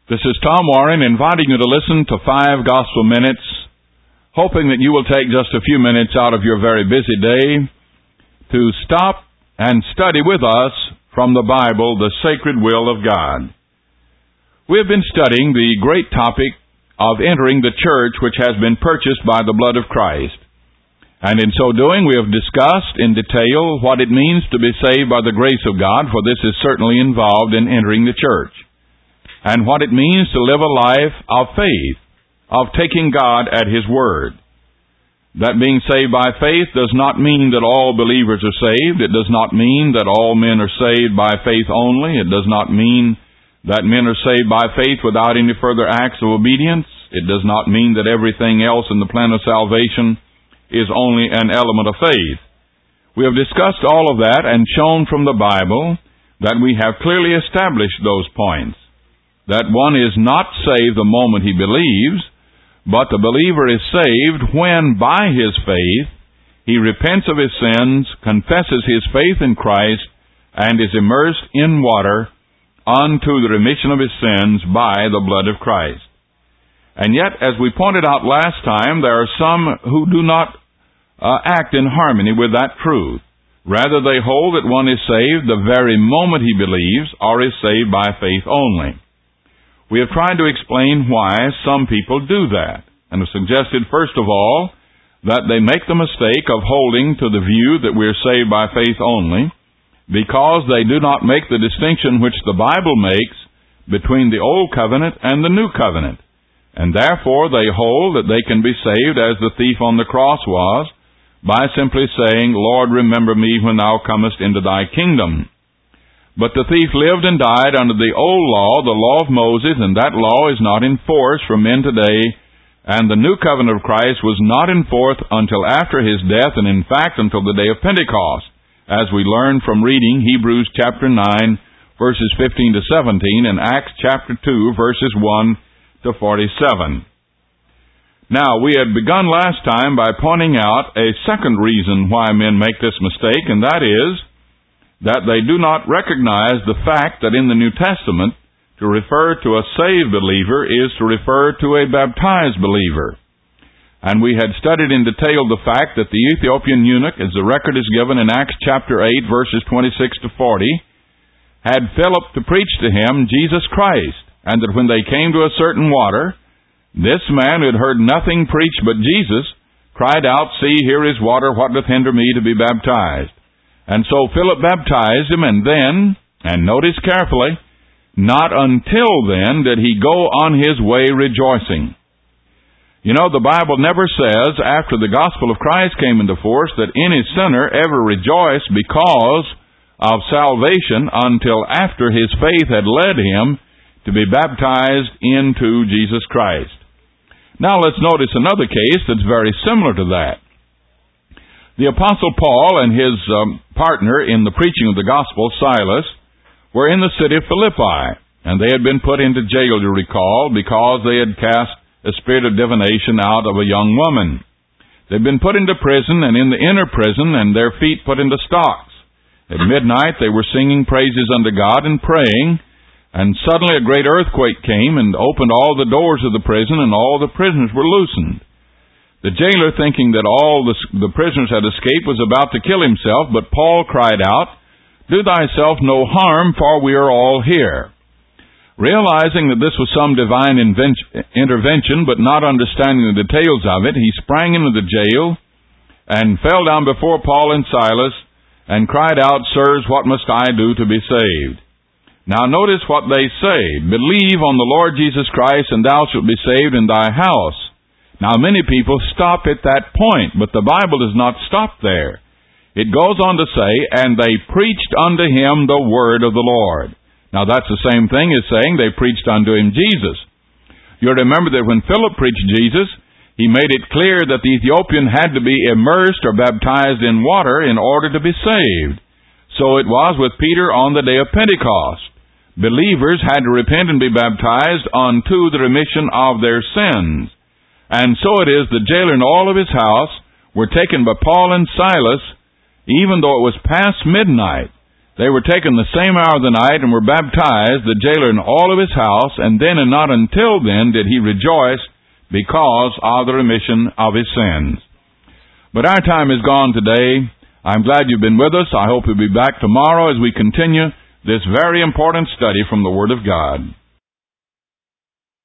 This is Tom Warren inviting you to listen to 5 Gospel Minutes, hoping that you will take just a few minutes out of your very busy day to stop and study with us from the Bible, the sacred will of God. We have been studying the great topic of entering the church which has been purchased by the blood of Christ. And in so doing, we have discussed in detail what it means to be saved by the grace of God, for this is certainly involved in entering the church. And what it means to live a life of faith, of taking God at His Word. That being saved by faith does not mean that all believers are saved. It does not mean that all men are saved by faith only. It does not mean that men are saved by faith without any further acts of obedience. It does not mean that everything else in the plan of salvation is only an element of faith. We have discussed all of that and shown from the Bible that we have clearly established those points. That one is not saved the moment he believes, but the believer is saved when, by his faith, he repents of his sins, confesses his faith in Christ, and is immersed in water unto the remission of his sins by the blood of Christ. And yet, as we pointed out last time, there are some who do not act in harmony with that truth. Rather, they hold that one is saved the very moment he believes, or is saved by faith only. We have tried to explain why some people do that, and have suggested, first of all, that they make the mistake of holding to the view that we are saved by faith only, because they do not make the distinction which the Bible makes between the Old Covenant and the New Covenant, and therefore they hold that they can be saved as the thief on the cross was, by simply saying, Lord, remember me when thou comest into thy kingdom. But the thief lived and died under the old law, the law of Moses, and that law is not in force for men today, and the new covenant of Christ was not in force until after his death, and in fact until the day of Pentecost, as we learn from reading Hebrews chapter 9, verses 15 to 17, and Acts chapter 2, verses 1 to 47. Now, we had begun last time by pointing out a second reason why men make this mistake, and that is that they do not recognize the fact that in the New Testament, to refer to a saved believer is to refer to a baptized believer. And we had studied in detail the fact that the Ethiopian eunuch, as the record is given in Acts chapter 8, verses 26 to 40, had Philip to preach to him Jesus Christ, and that when they came to a certain water, this man who had heard nothing preached but Jesus cried out, See, here is water, what doth hinder me to be baptized? And so Philip baptized him, and then, and notice carefully, not until then did he go on his way rejoicing. You know, the Bible never says, after the gospel of Christ came into force, that any sinner ever rejoiced because of salvation until after his faith had led him to be baptized into Jesus Christ. Now let's notice another case that's very similar to that. The Apostle Paul and his partner in the preaching of the gospel, Silas, were in the city of Philippi, and they had been put into jail, you recall, because they had cast a spirit of divination out of a young woman. They'd been put into prison, and in the inner prison, and their feet put into stocks. At midnight they were singing praises unto God and praying, and suddenly a great earthquake came and opened all the doors of the prison, and all the prisoners were loosened. The jailer, thinking that all the prisoners had escaped, was about to kill himself, but Paul cried out, Do thyself no harm, for we are all here. Realizing that this was some divine intervention, but not understanding the details of it, he sprang into the jail and fell down before Paul and Silas and cried out, Sirs, what must I do to be saved? Now notice what they say, Believe on the Lord Jesus Christ, and thou shalt be saved in thy house. Now many people stop at that point, but the Bible does not stop there. It goes on to say, And they preached unto him the word of the Lord. Now that's the same thing as saying they preached unto him Jesus. You'll remember that when Philip preached Jesus, he made it clear that the Ethiopian had to be immersed or baptized in water in order to be saved. So it was with Peter on the day of Pentecost. Believers had to repent and be baptized unto the remission of their sins. And so it is, the jailer and all of his house were taken by Paul and Silas, even though it was past midnight. They were taken the same hour of the night and were baptized, the jailer and all of his house, and then and not until then did he rejoice because of the remission of his sins. But our time is gone today. I'm glad you've been with us. I hope you'll be back tomorrow as we continue this very important study from the Word of God.